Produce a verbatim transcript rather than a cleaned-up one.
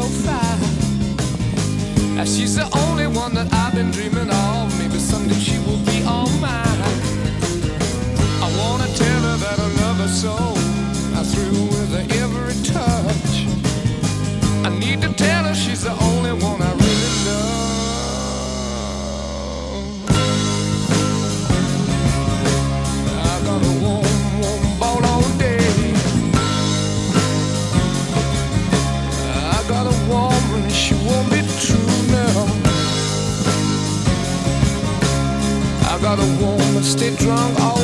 fine. And she's the only one that I've been dreaming of. Maybe someday she will be all mine. I wanna tell her that I love her so. I thrill with her every touch. I need to tell her she's the only one I really love. I got a warm, warm ball all day. I got a woman, she won't be true now. I got a woman, stay drunk all